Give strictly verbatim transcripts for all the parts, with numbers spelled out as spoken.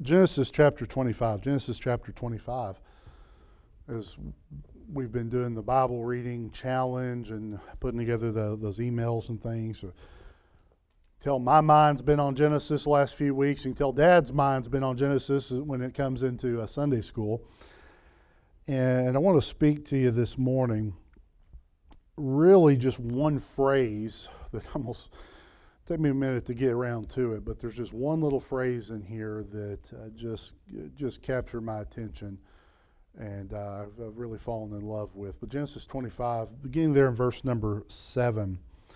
Genesis chapter twenty-five. Genesis chapter twenty-five. As we've been doing the Bible reading challenge and putting together the, those emails and things. Tell my mind's been on Genesis the last few weeks. You can tell Dad's mind's been on Genesis when it comes into a Sunday school. And I want to speak to you this morning. Really just one phrase that almost take me a minute to get around to it, but there's just one little phrase in here that uh, just just captured my attention, and uh, I've, I've really fallen in love with. But Genesis twenty-five, beginning there in verse number seven.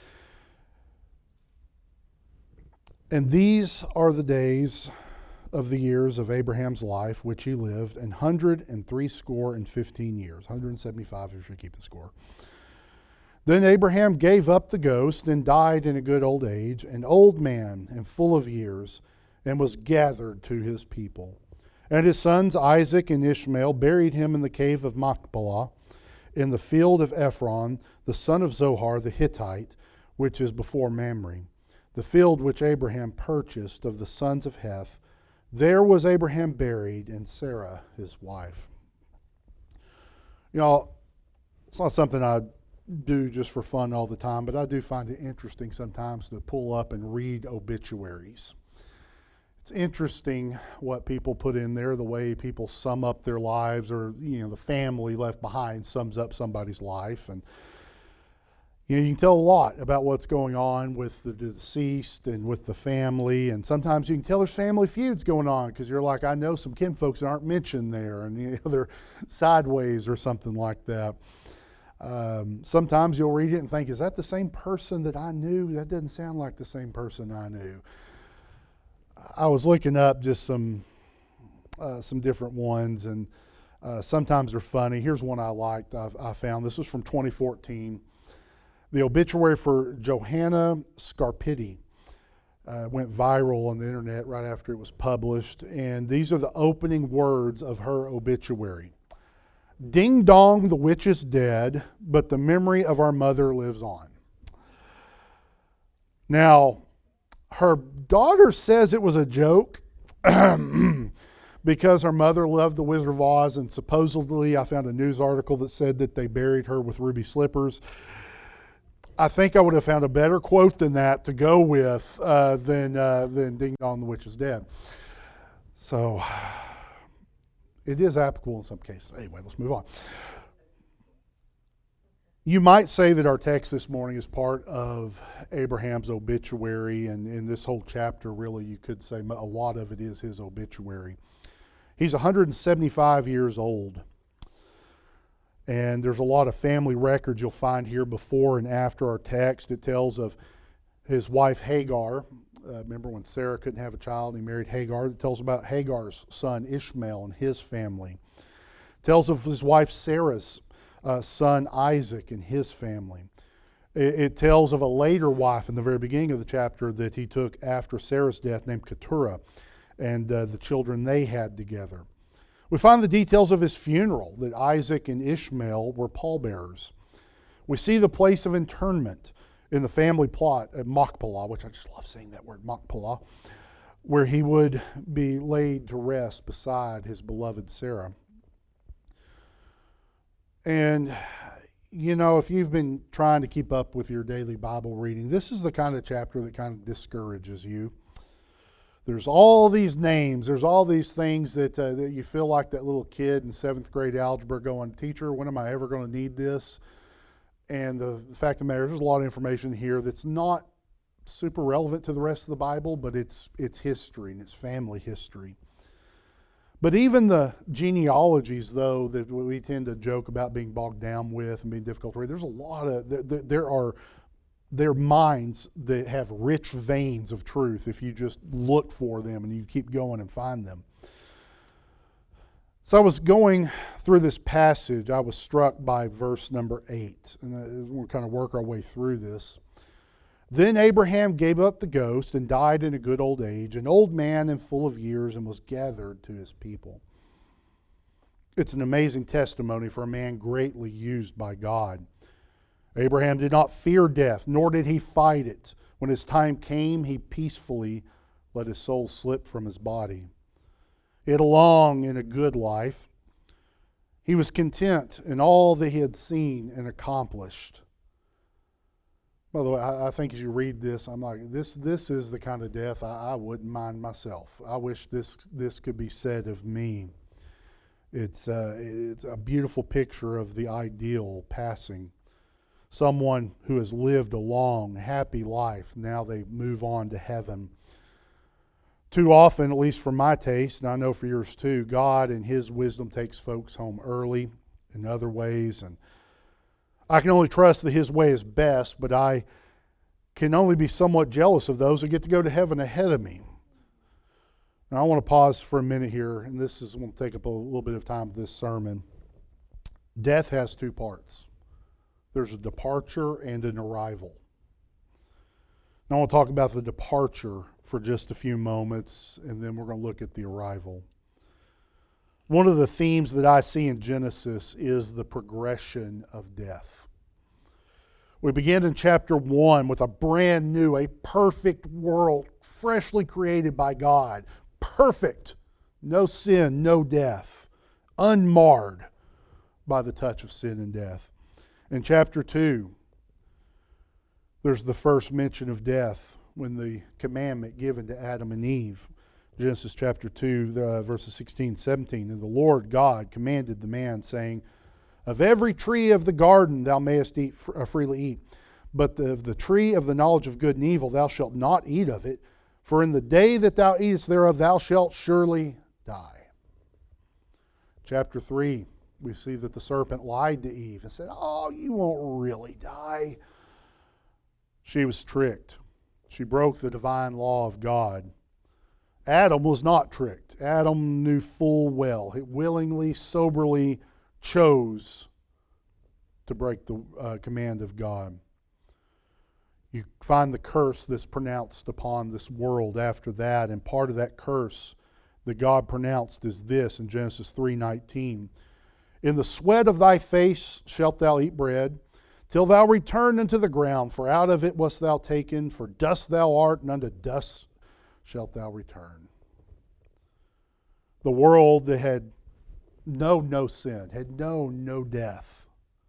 And these are the days of the years of Abraham's life, which he lived, an hundred and three score and fifteen years, one hundred and seventy-five if you're keeping score. Then Abraham gave up the ghost and died in a good old age, an old man and full of years, and was gathered to his people. And his sons Isaac and Ishmael buried him in the cave of Machpelah, in the field of Ephron, the son of Zohar the Hittite, which is before Mamre, the field which Abraham purchased of the sons of Heth. There was Abraham buried, and Sarah his wife. You know, it's not something I do just for fun all the time, but I do find it interesting sometimes to pull up and read obituaries. It's interesting what people put in there, the way people sum up their lives, or you know, the family left behind sums up somebody's life, and you know, you can tell a lot about what's going on with the deceased and with the family, and sometimes you can tell there's family feuds going on because you're like, I know some kinfolks that aren't mentioned there, and you know, they're sideways or something like that. Um, sometimes you'll read it and think, is that the same person that I knew? That doesn't sound like the same person I knew. I was looking up just some uh, some different ones, and uh, sometimes they're funny. Here's one I liked. I, I found this was from twenty fourteen. The obituary for Johanna Scarpitti uh, went viral on the internet right after it was published, and these are the opening words of her obituary. Ding dong, the witch is dead, but the memory of our mother lives on. Now, her daughter says it was a joke because her mother loved the Wizard of Oz, and supposedly I found a news article that said that they buried her with ruby slippers. I think I would have found a better quote than that to go with uh, than, uh, than Ding Dong, the Witch is Dead. So it is applicable in some cases. Anyway, let's move on. You might say that our text this morning is part of Abraham's obituary, and in this whole chapter, really, you could say a lot of it is his obituary. He's one hundred seventy-five years old. And there's a lot of family records you'll find here before and after our text. It tells of his wife Hagar. Uh, remember when Sarah couldn't have a child, he married Hagar. It tells about Hagar's son Ishmael and his family. It tells of his wife Sarah's uh, son Isaac and his family. It, it tells of a later wife in the very beginning of the chapter that he took after Sarah's death named Keturah, and uh, the children they had together. We find the details of his funeral, that Isaac and Ishmael were pallbearers. We see the place of interment in the family plot at Machpelah, which I just love saying that word, Machpelah, where he would be laid to rest beside his beloved Sarah. And, you know, if you've been trying to keep up with your daily Bible reading, this is the kind of chapter that kind of discourages you. There's all these names, there's all these things that, uh, that you feel like that little kid in seventh grade algebra going, teacher, when am I ever going to need this? And the, the fact of the matter is there's a lot of information here that's not super relevant to the rest of the Bible, but it's it's history and it's family history. But even the genealogies, though, that we tend to joke about being bogged down with and being difficult to read, there's a lot of, there, there are They're minds that have rich veins of truth if you just look for them and you keep going and find them. So I was going through this passage, I was struck by verse number eight, and we'll kind of work our way through this. Then Abraham gave up the ghost and died in a good old age, an old man and full of years, and was gathered to his people. It's an amazing testimony for a man greatly used by God. Abraham did not fear death, nor did he fight it. When his time came, he peacefully let his soul slip from his body. He had a long and a good life. He was content in all that he had seen and accomplished. By the way, I, I think as you read this, I'm like, this this is the kind of death I, I wouldn't mind myself. I wish this this could be said of me. It's uh, it's a beautiful picture of the ideal passing. Someone who has lived a long, happy life, now they move on to heaven. Too often, at least for my taste, and I know for yours too, God in His wisdom takes folks home early in other ways, and I can only trust that His way is best, but I can only be somewhat jealous of those who get to go to heaven ahead of me. And I want to pause for a minute here, and this is going to take up a little bit of time of this sermon. Death has two parts. There's a departure and an arrival. Now I want to talk about the departure for just a few moments, and then we're going to look at the arrival. One of the themes that I see in Genesis is the progression of death. We begin in chapter one with a brand new, a perfect world, freshly created by God. Perfect. No sin, no death. Unmarred by the touch of sin and death. In chapter two, there's the first mention of death when the commandment given to Adam and Eve. Genesis chapter two, uh, verses sixteen, seventeen. And the Lord God commanded the man, saying, of every tree of the garden thou mayest eat, uh, freely eat, but the, of the tree of the knowledge of good and evil thou shalt not eat of it, for in the day that thou eatest thereof thou shalt surely die. Chapter three, we see that the serpent lied to Eve and said, oh, you won't really die. She was tricked. She broke the divine law of God. Adam was not tricked. Adam knew full well. He willingly, soberly chose to break the uh, command of God. You find the curse that's pronounced upon this world after that, and part of that curse that God pronounced is this in Genesis three nineteen. In the sweat of thy face shalt thou eat bread, till thou return unto the ground, for out of it wast thou taken, for dust thou art, and unto dust shalt thou return. The world that had known no sin, had known no death,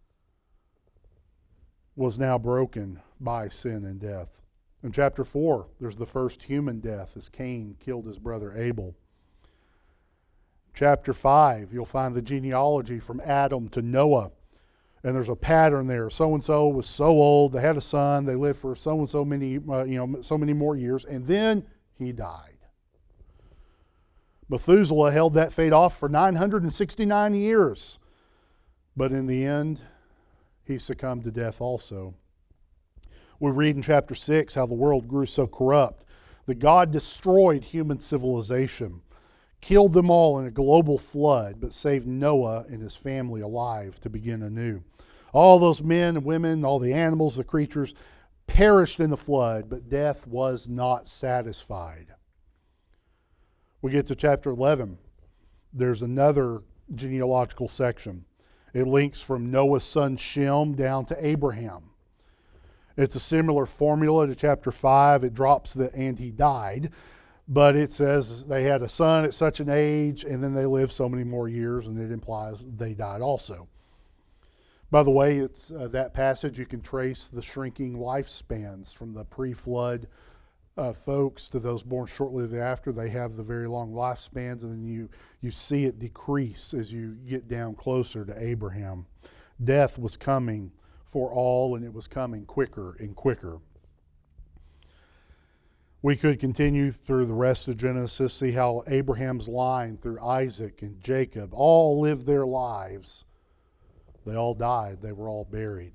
was now broken by sin and death. In chapter four, there's the first human death as Cain killed his brother Abel. Chapter five, you'll find the genealogy from Adam to Noah. And there's a pattern there. So-and-so was so old, they had a son, they lived for so-and-so many, uh, you know, so many more years, and then he died. Methuselah held that fate off for nine hundred sixty-nine years. But in the end, he succumbed to death also. We read in chapter six how the world grew so corrupt that God destroyed human civilization, killed them all in a global flood, but saved Noah and his family alive to begin anew. All those men and women, all the animals, the creatures, perished in the flood, but death was not satisfied. We get to chapter eleven. There's another genealogical section. It links from Noah's son Shem down to Abraham. It's a similar formula to chapter five. It drops the and he died, but it says they had a son at such an age, and then they lived so many more years, and it implies they died also. By the way, it's uh, that passage you can trace the shrinking lifespans from the pre-flood uh, folks to those born shortly thereafter. They have the very long lifespans, and then you, you see it decrease as you get down closer to Abraham. Death was coming for all, and it was coming quicker and quicker. We could continue through the rest of Genesis, see how Abraham's line through Isaac and Jacob all lived their lives. They all died. They were all buried.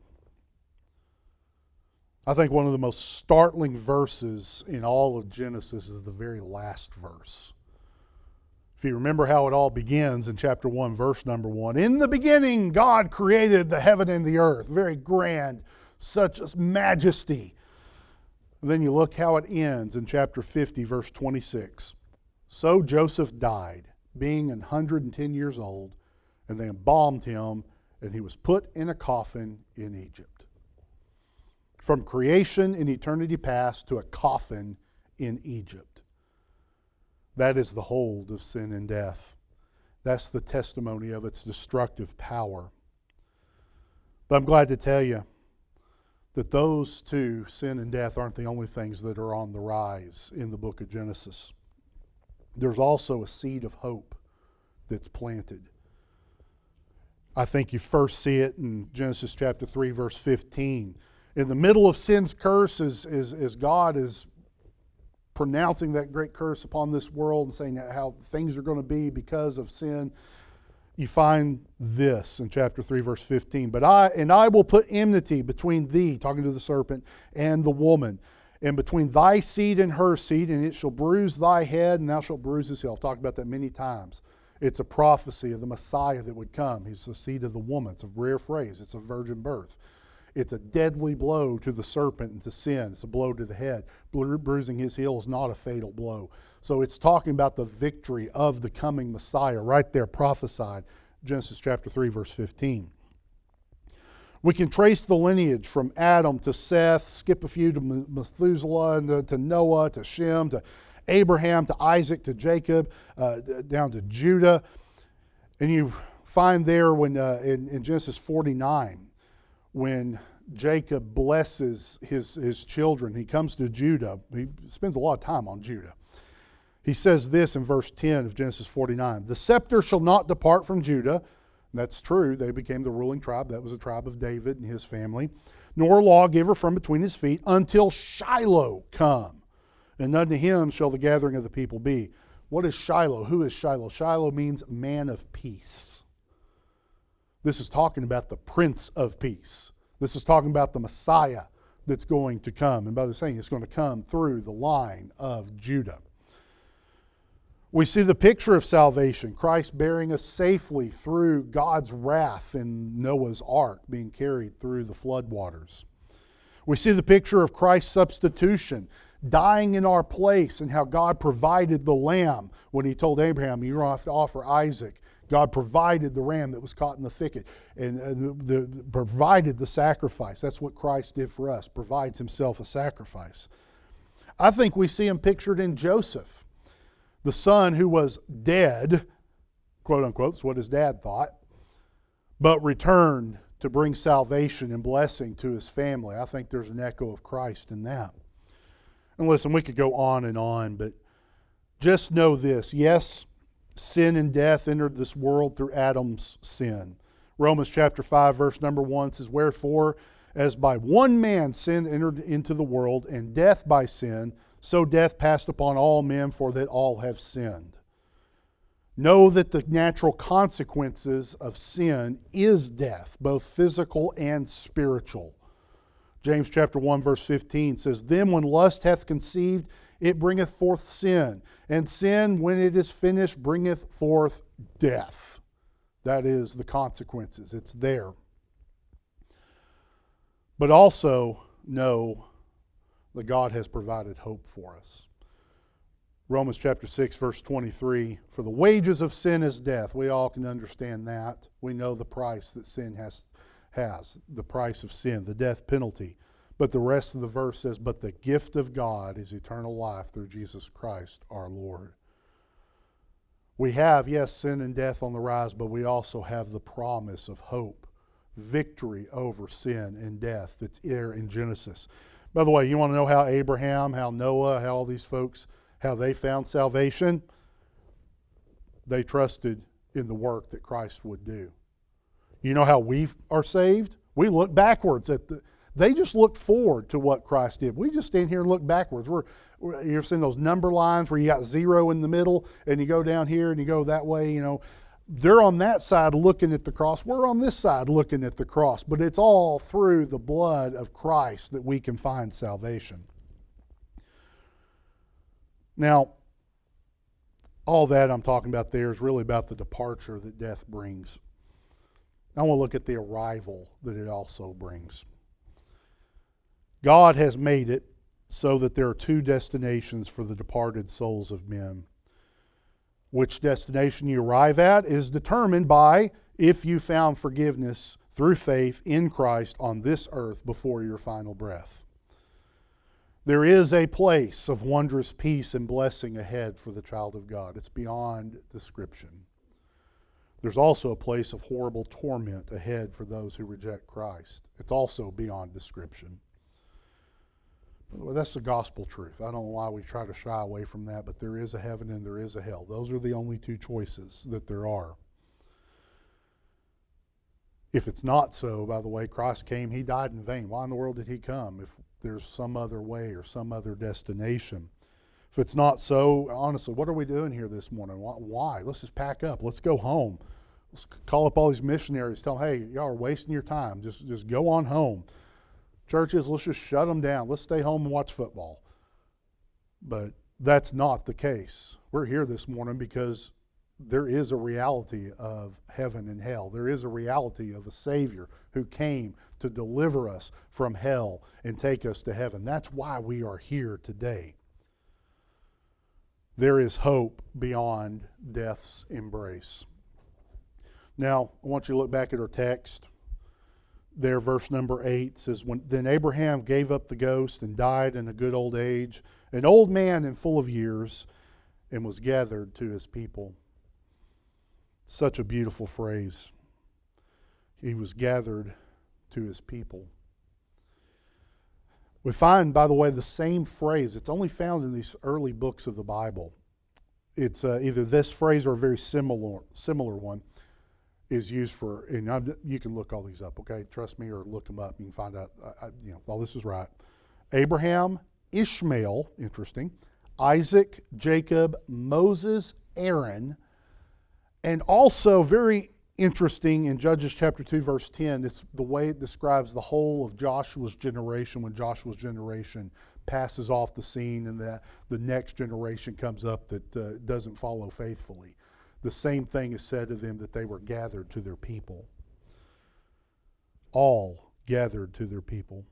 I think one of the most startling verses in all of Genesis is the very last verse. If you remember how it all begins in chapter one, verse number one. In the beginning, God created the heaven and the earth. Very grand, such a majesty. And then you look how it ends in chapter fifty, verse twenty-six. So Joseph died, being one hundred ten years old, and they embalmed him, and he was put in a coffin in Egypt. From creation in eternity past to a coffin in Egypt. That is the hold of sin and death. That's the testimony of its destructive power. But I'm glad to tell you that those two, sin and death, aren't the only things that are on the rise in the book of Genesis. There's also a seed of hope that's planted. I think you first see it in Genesis chapter three, verse fifteen. In the middle of sin's curse, as, as, as God is pronouncing that great curse upon this world and saying how things are going to be because of sin, you find this in chapter three, verse fifteen. But I and I will put enmity between thee, talking to the serpent, and the woman, and between thy seed and her seed, and it shall bruise thy head, and thou shalt bruise his heel. I've talked about that many times. It's a prophecy of the Messiah that would come. He's the seed of the woman. It's a rare phrase. It's a virgin birth. It's a deadly blow to the serpent and to sin. It's a blow to the head. Bru- bruising his heel is not a fatal blow. So it's talking about the victory of the coming Messiah right there prophesied, Genesis chapter three, verse fifteen. We can trace the lineage from Adam to Seth, skip a few to Methuselah, and to Noah, to Shem, to Abraham, to Isaac, to Jacob, uh, down to Judah. And you find there when uh, in, in Genesis forty-nine, when Jacob blesses his, his children, he comes to Judah. He spends a lot of time on Judah. He says this in verse ten of Genesis forty-nine, "The scepter shall not depart from Judah." And that's true. They became the ruling tribe. That was the tribe of David and his family. "Nor lawgiver from between his feet until Shiloh come. And unto him shall the gathering of the people be." What is Shiloh? Who is Shiloh? Shiloh means man of peace. This is talking about the Prince of Peace. This is talking about the Messiah that's going to come. And by the saying, it's going to come through the line of Judah. We see the picture of salvation, Christ bearing us safely through God's wrath in Noah's ark, being carried through the floodwaters. We see the picture of Christ's substitution, dying in our place, and how God provided the lamb when He told Abraham, "You're going to have to offer Isaac." God provided the ram that was caught in the thicket and, and the, the, provided the sacrifice. That's what Christ did for us, provides Himself a sacrifice. I think we see Him pictured in Joseph, the son who was dead, quote unquote, that's what his dad thought, but returned to bring salvation and blessing to his family. I think there's an echo of Christ in that. And listen, we could go on and on, but just know this. Yes, sin and death entered this world through Adam's sin. Romans chapter five, verse number one says, "Wherefore, as by one man sin entered into the world, and death by sin, so death passed upon all men, for that all have sinned." Know that the natural consequences of sin is death, both physical and spiritual. James chapter one, verse fifteen says, "Then when lust hath conceived, it bringeth forth sin. And sin, when it is finished, bringeth forth death." That is the consequences. It's there. But also know that God has provided hope for us. Romans chapter six, verse twenty-three, "For the wages of sin is death." We all can understand that. We know the price that sin has has, the price of sin, the death penalty. But the rest of the verse says, "But the gift of God is eternal life through Jesus Christ our Lord." We have, yes, sin and death on the rise, but we also have the promise of hope, victory over sin and death that's there in Genesis. By the way, you want to know how Abraham, how Noah, how all these folks, how they found salvation? They trusted in the work that Christ would do. You know how we are saved? We look backwards at the, they just looked forward to what Christ did. We just stand here and look backwards. We're, we're you've seen those number lines where you got zero in the middle and you go down here and you go that way, you know. They're on that side looking at the cross. We're on this side looking at the cross. But it's all through the blood of Christ that we can find salvation. Now, all that I'm talking about there is really about the departure that death brings. I want to look at the arrival that it also brings. God has made it so that there are two destinations for the departed souls of men. Which destination you arrive at is determined by if you found forgiveness through faith in Christ on this earth before your final breath. There is a place of wondrous peace and blessing ahead for the child of God. It's beyond description. There's also a place of horrible torment ahead for those who reject Christ. It's also beyond description. Well, that's the gospel truth. I don't know why we try to shy away from that, but there is a heaven and there is a hell. Those are the only two choices that there are. If it's not so, by the way, Christ came, He died in vain. Why in the world did He come if there's some other way or some other destination? If it's not so, honestly, what are we doing here this morning? Why? Let's just pack up. Let's go home. Let's call up all these missionaries. Tell them, hey, y'all are wasting your time. Just, just go on home. Churches, let's just shut them down. Let's stay home and watch football. But that's not the case. We're here this morning because there is a reality of heaven and hell. There is a reality of a Savior who came to deliver us from hell and take us to heaven. That's why we are here today. There is hope beyond death's embrace. Now, I want you to look back at our text. There, verse number eight says, "When then Abraham gave up the ghost and died in a good old age, an old man and full of years, and was gathered to his people." Such a beautiful phrase. He was gathered to his people. We find, by the way, the same phrase. It's only found in these early books of the Bible. It's uh, either this phrase or a very similar similar one is used for, and I'm, you can look all these up, okay? Trust me, or look them up. You can find out, I, I, you know, all this is right. Abraham, Ishmael, interesting, Isaac, Jacob, Moses, Aaron, and also very interesting in Judges chapter two, verse ten, it's the way it describes the whole of Joshua's generation when Joshua's generation passes off the scene and the, the next generation comes up that uh, doesn't follow faithfully. The same thing is said of them, that they were gathered to their people. All gathered to their people.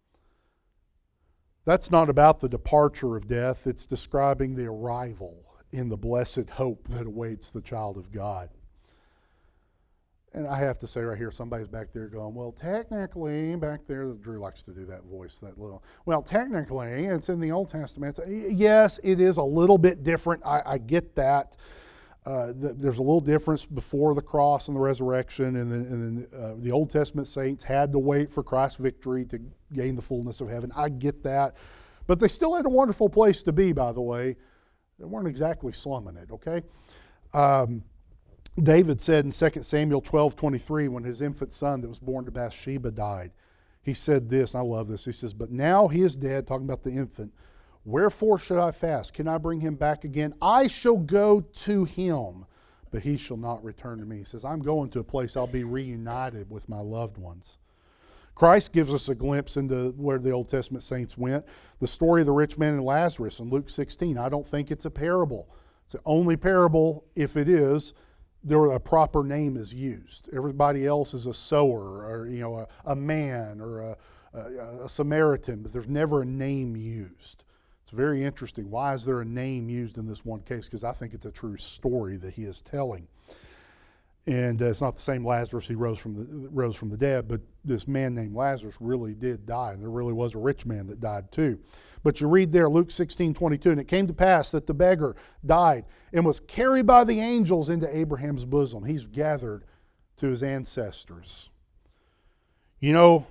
That's not about the departure of death. It's describing the arrival in the blessed hope that awaits the child of God. And I have to say right here, somebody's back there going, well, technically, back there, Drew likes to do that voice, that little, well, technically, it's in the Old Testament. Yes, it is a little bit different. I, I get that. Uh, th- there's a little difference before the cross and the resurrection, and then, and then uh, the Old Testament saints had to wait for Christ's victory to gain the fullness of heaven. I get that. But they still had a wonderful place to be, by the way. They weren't exactly slumming it, okay? Um, David said in Second Samuel twelve twenty-three, when his infant son that was born to Bathsheba died, he said this, and I love this. He says, "But now he is dead," talking about the infant. "Wherefore should I fast? Can I bring him back again? I shall go to him, but he shall not return to me." He says, I'm going to a place I'll be reunited with my loved ones. Christ gives us a glimpse into where the Old Testament saints went. The story of the rich man and Lazarus in Luke sixteen. I don't think it's a parable. It's the only parable, if it is, there a proper name is used. Everybody else is a sower, or you know, a, a man, or a, a, a Samaritan, but there's never a name used. It's very interesting. Why is there a name used in this one case? Because I think it's a true story that he is telling. And uh, it's not the same Lazarus who rose from the rose from the dead, but this man named Lazarus really did die, and there really was a rich man that died too. But you read there, Luke sixteen twenty-two, "And it came to pass that the beggar died and was carried by the angels into Abraham's bosom." He's gathered to his ancestors. You know,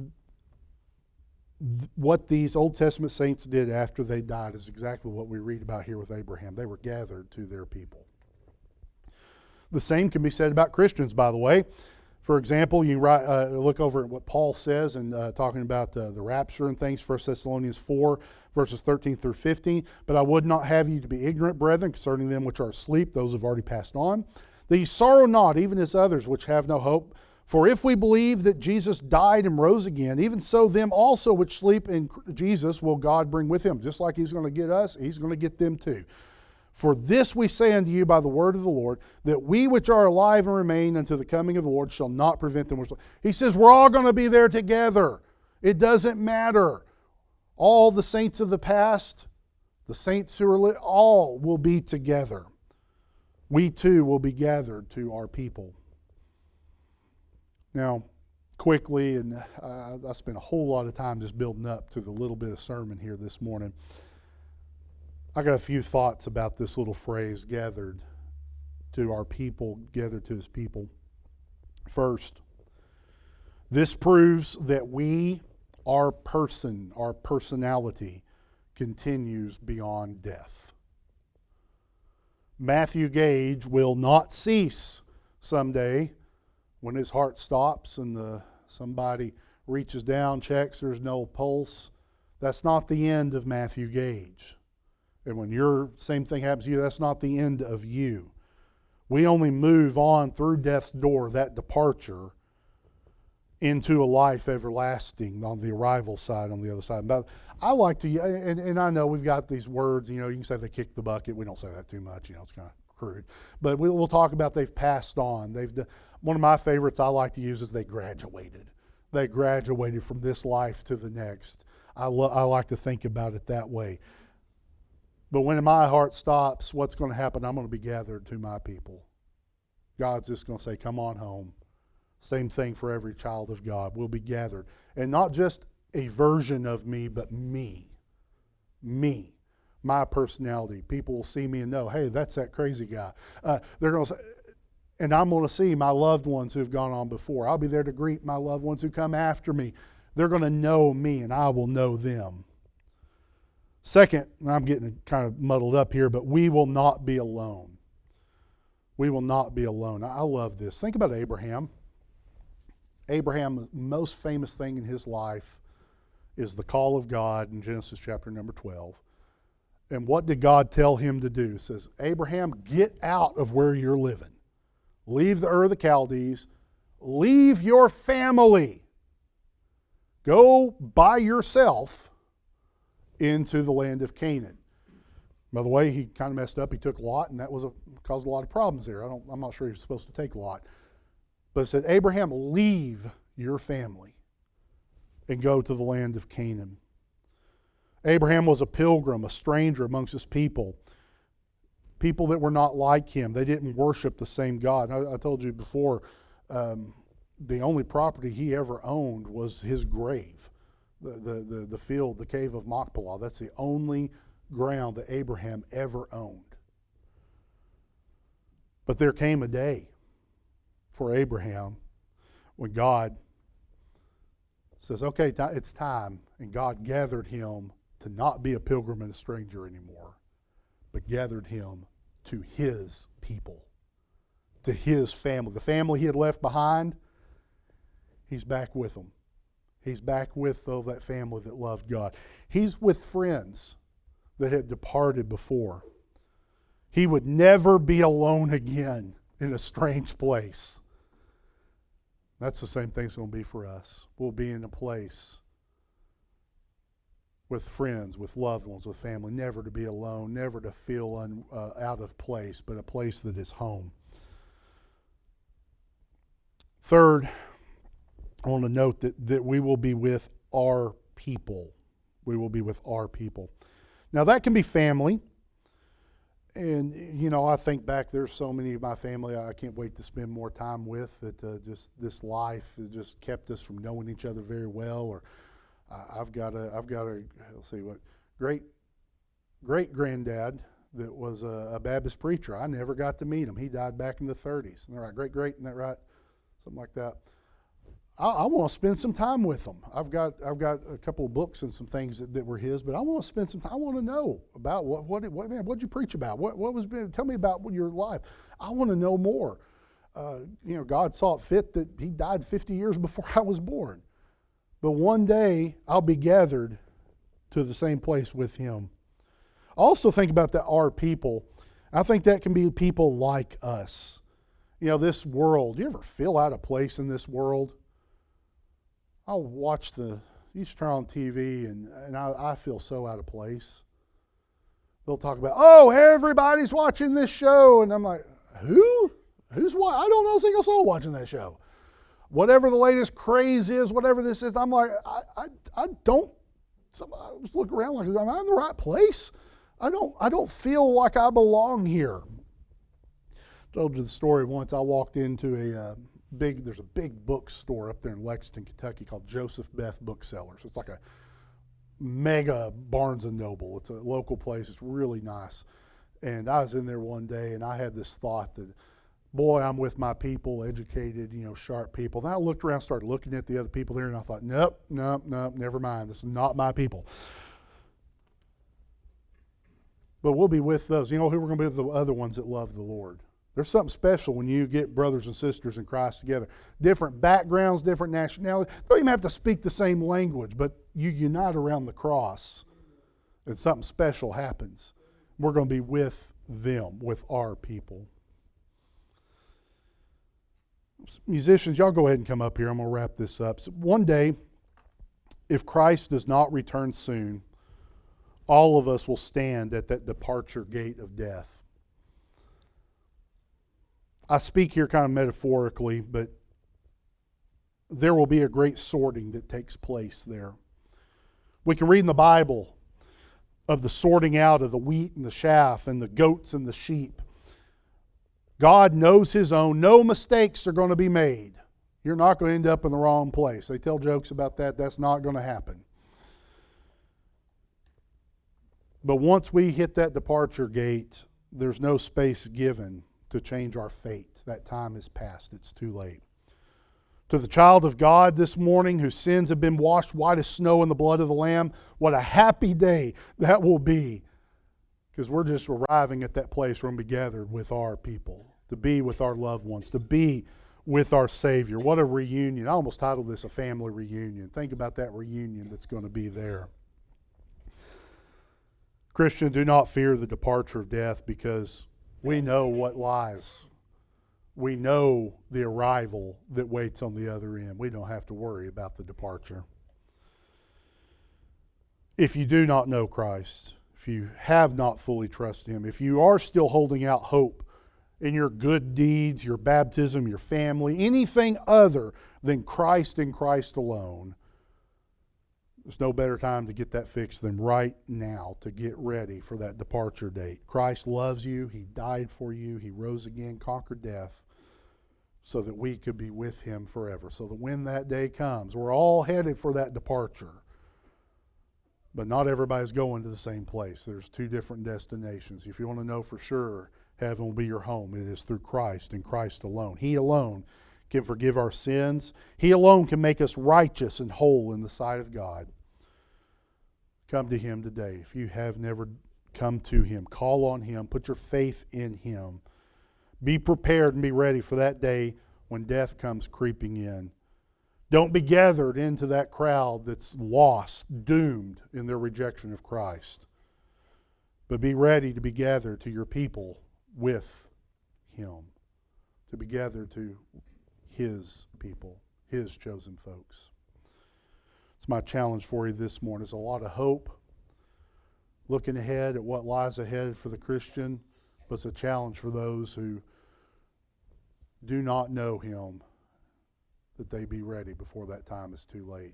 th- what these Old Testament saints did after they died is exactly what we read about here with Abraham. They were gathered to their people. The same can be said about Christians, by the way. For example, you write, uh, look over at what Paul says and uh, talking about uh, the rapture and things, First Thessalonians four, verses thirteen through fifteen. "But I would not have you to be ignorant, brethren, concerning them which are asleep," those who have already passed on, "that ye sorrow not, even as others which have no hope. For if we believe that Jesus died and rose again, even so them also which sleep in Jesus will God bring with him." Just like he's going to get us, he's going to get them too. "For this we say unto you by the word of the Lord, that we which are alive and remain unto the coming of the Lord shall not prevent them." He says we're all going to be there together. It doesn't matter. All the saints of the past, the saints who are lit, all will be together. We too will be gathered to our people. Now, quickly, and I, I spent a whole lot of time just building up to the little bit of sermon here this morning. I got a few thoughts about this little phrase, gathered to our people, gathered to his people. First, this proves that we, our person, our personality, continues beyond death. Matthew Gage will not cease someday when his heart stops and the somebody reaches down, checks, there's no pulse. That's not the end of Matthew Gage. And when your same thing happens to you, that's not the end of you. We only move on through death's door, that departure, into a life everlasting on the arrival side, on the other side. But I like to, and, and I know we've got these words, you know, you can say they kicked the bucket. We don't say that too much, you know, it's kind of crude. But we'll, we'll talk about they've passed on. They've done, one of my favorites I like to use is they graduated. They graduated from this life to the next. I, lo- I like to think about it that way. But when my heart stops, what's going to happen? I'm going to be gathered to my people. God's just going to say, come on home. Same thing for every child of God. We'll be gathered. And not just a version of me, but me. Me. My personality. People will see me and know, hey, that's that crazy guy. Uh, they're going to say, and I'm going to see my loved ones who have gone on before. I'll be there to greet my loved ones who come after me. They're going to know me and I will know them. Second, and I'm getting kind of muddled up here, but we will not be alone. We will not be alone. I love this. Think about Abraham. Abraham's most famous thing in his life is the call of God in Genesis chapter number twelve. And what did God tell him to do? It says, Abraham, get out of where you're living. Leave the Ur of the Chaldees. Leave your family. Go by yourself into the land of Canaan. By the way, he kind of messed up. He took Lot, and that was a, caused a lot of problems there. I don't, I'm not sure he was supposed to take Lot. But it said, Abraham, leave your family and go to the land of Canaan. Abraham was a pilgrim, a stranger amongst his people. People that were not like him. They didn't worship the same God. I, I told you before, um, the only property he ever owned was his grave. The, the, the, the field, the cave of Machpelah. That's the only ground that Abraham ever owned. But there came a day for Abraham when God says, okay, it's time. And God gathered him to not be a pilgrim and a stranger anymore, but gathered him to his people, to his family. The family he had left behind, he's back with them. He's back with though, that family that loved God. He's with friends that had departed before. He would never be alone again in a strange place. That's the same thing it's going to be for us. We'll be in a place with friends, with loved ones, with family, never to be alone, never to feel un, uh, out of place, but a place that is home. Third, I want to note that, that we will be with our people. We will be with our people. Now that can be family. And, you know, I think back, there's so many of my family I can't wait to spend more time with, that uh, just this life has just kept us from knowing each other very well. Or uh, I've got a, I've got a, let's see what, great, great granddad that was a, a Baptist preacher. I never got to meet him. He died back in the thirties. Isn't that right? Great, great, isn't that right? Something like that. I, I want to spend some time with him. I've got I've got a couple of books and some things that, that were his, but I want to spend some time. I want to know about what what what man, what'd you preach about? What what was tell me about your life. I want to know more. Uh, you know, God saw it fit that he died fifty years before I was born. But one day I'll be gathered to the same place with him. Also think about the our people. I think that can be people like us. You know, this world, do you ever feel out of place in this world? I'll watch the, you just turn on T V and, and I, I feel so out of place. They'll talk about, oh, everybody's watching this show. And I'm like, who? Who's what? I don't know a single soul watching that show. Whatever the latest craze is, whatever this is, I'm like, I, I, I don't, I just look around like, am I in the right place? I don't, I don't feel like I belong here. I told you the story once. I walked into a, uh, big. There's a big bookstore up there in Lexington, Kentucky called Joseph Beth Booksellers. It's like a mega Barnes and Noble. It's a local place. It's really nice. And I was in there one day, and I had this thought that, boy, I'm with my people, educated, you know, sharp people. Then I looked around, started looking at the other people there, and I thought, nope, nope, nope, never mind. This is not my people. But we'll be with those. You know who we're going to be with? The other ones that love the Lord. There's something special when you get brothers and sisters in Christ together. Different backgrounds, different nationalities. Don't even have to speak the same language, but you unite around the cross, and something special happens. We're going to be with them, with our people. Musicians, y'all go ahead and come up here. I'm going to wrap this up. So one day, if Christ does not return soon, all of us will stand at that departure gate of death. I speak here kind of metaphorically, but there will be a great sorting that takes place there. We can read in the Bible of the sorting out of the wheat and the chaff and the goats and the sheep. God knows His own. No mistakes are going to be made. You're not going to end up in the wrong place. They tell jokes about that. That's not going to happen. But once we hit that departure gate, there's no space given to change our fate. That time is past. It's too late. To the child of God this morning whose sins have been washed white as snow in the blood of the Lamb, what a happy day that will be. Because we're just arriving at that place where we'll be gathered with our people, to be with our loved ones, to be with our Savior. What a reunion. I almost titled this a family reunion. Think about that reunion that's going to be there. Christian, do not fear the departure of death, because we know what lies. We know the arrival that waits on the other end. We don't have to worry about the departure. If you do not know Christ, if you have not fully trusted Him, if you are still holding out hope in your good deeds, your baptism, your family, anything other than Christ and Christ alone, there's no better time to get that fixed than right now, to get ready for that departure date. Christ loves you. He died for you. He rose again, conquered death, so that we could be with Him forever. So that when that day comes, we're all headed for that departure. But not everybody's going to the same place. There's two different destinations. If you want to know for sure, heaven will be your home. It is through Christ and Christ alone. He alone can forgive our sins. He alone can make us righteous and whole in the sight of God. Come to Him today. If you have never come to Him, call on Him. Put your faith in Him. Be prepared and be ready for that day when death comes creeping in. Don't be gathered into that crowd that's lost, doomed in their rejection of Christ. But be ready to be gathered to your people with Him. To be gathered to His people, His chosen folks. It's my challenge for you this morning. There's a lot of hope looking ahead at what lies ahead for the Christian, but it's a challenge for those who do not know Him, that they be ready before that time is too late.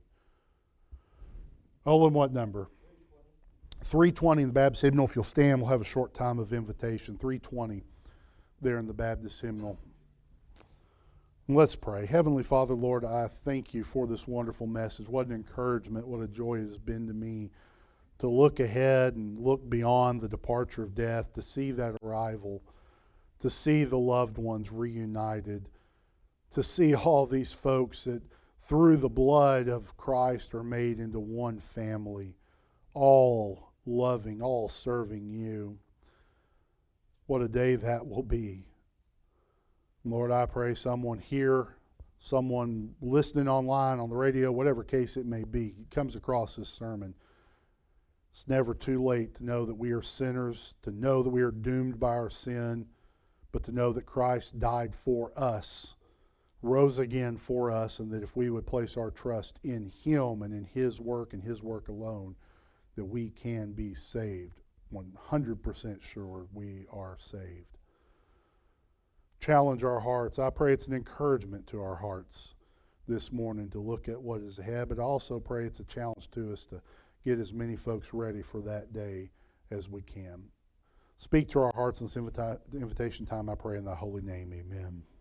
Oh, and what number? three twenty in the Baptist hymnal. If you'll stand, we'll have a short time of invitation. three twenty there in the Baptist hymnal. Let's pray. Heavenly Father, Lord, I thank You for this wonderful message. What an encouragement, what a joy it has been to me to look ahead and look beyond the departure of death, to see that arrival, to see the loved ones reunited, to see all these folks that through the blood of Christ are made into one family, all loving, all serving You. What a day that will be. Lord, I pray someone here, someone listening online, on the radio, whatever case it may be, comes across this sermon. It's never too late to know that we are sinners, to know that we are doomed by our sin, but to know that Christ died for us, rose again for us, and that if we would place our trust in Him and in His work and His work alone, that we can be saved. one hundred percent sure we are saved. Challenge our hearts. I pray it's an encouragement to our hearts this morning to look at what is ahead, but I also pray it's a challenge to us to get as many folks ready for that day as we can. Speak to our hearts in this invita- invitation time, I pray in Thy holy name. Amen.